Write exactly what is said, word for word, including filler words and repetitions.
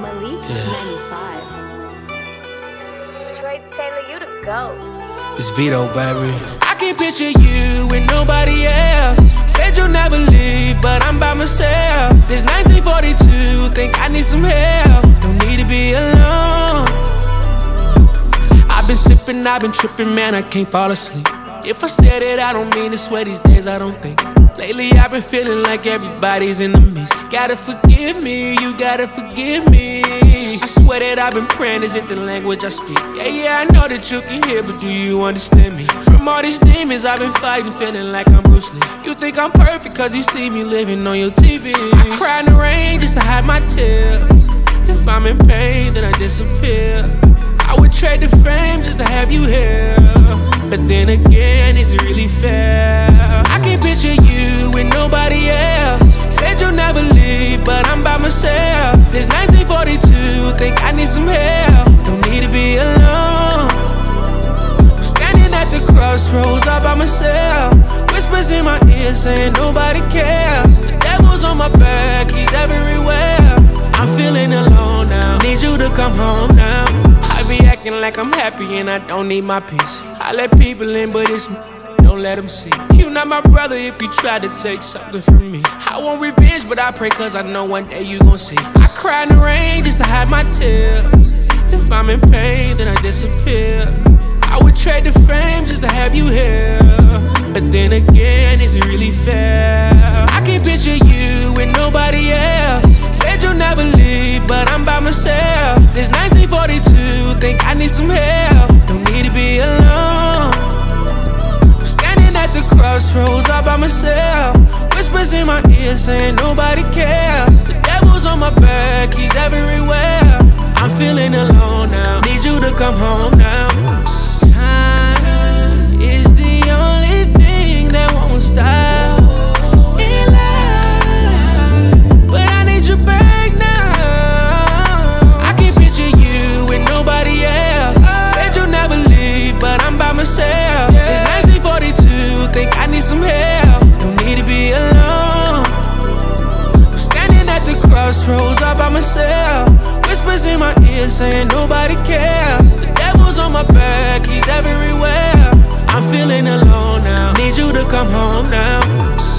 Malik Yeah. ninety-five. Troy Taylor, you the GOAT. It's Vito, baby. I can picture you with nobody else. Said you'll never leave, but I'm by myself. This nineteen forty-two, think I need some help. Don't need to be alone. I've been sipping, I've been tripping, man, I can't fall asleep. If I said it, I don't mean to swear these days, I don't think. Lately I've been feeling like everybody's in the mix. Gotta forgive me, you gotta forgive me. I swear that I've been praying, is it the language I speak? Yeah, yeah, I know that you can hear, but do you understand me? From all these demons I've been fighting, feeling like I'm Bruce Lee. You think I'm perfect cause you see me living on your T V. I cry in the rain just to hide my tears. If I'm in pain, then I disappear. I would trade the fame just to have you here. But then again, is it really fair? I can picture you with nobody else. Said you'll never leave, but I'm by myself. This nineteen forty-two, think I need some help. Don't need to be alone. I'm standing at the crossroads all by myself. Whispers in my ear saying nobody cares. The devil's on my back, he's everywhere. I'm feeling alone now, need you to come home now. I be acting like I'm happy and I don't need my peace. I let people in, but it's me, don't let them see. You not my brother if you try to take something from me. I want revenge, but I pray cause I know one day you gon' see. I cry in the rain just to hide my tears. If I'm in pain, then I disappear. I would trade the fame just to have you here. But then again, is it really fair? I can picture you with nobody else. Said you'll never leave, but I'm by myself. This nineteen forty-two, think I need some help. Don't need to be alone. I'm standing at the crossroads all by myself. Whispers in my ear saying nobody cares. The devil's on my back, he's everywhere. I'm feeling alone now, need you to come home now. Time is the only thing that won't stop in life, but I need you back now. I can picture you with nobody else. Said you'll never leave, but I'm by myself. It's nineteen forty-two, think I need some help. Don't need to be alone. I'm standing at the crossroads all by myself. Whispers in my ear saying nobody cares. The devil's on my back, he's everywhere. I'm feeling alone now, need you to come home now.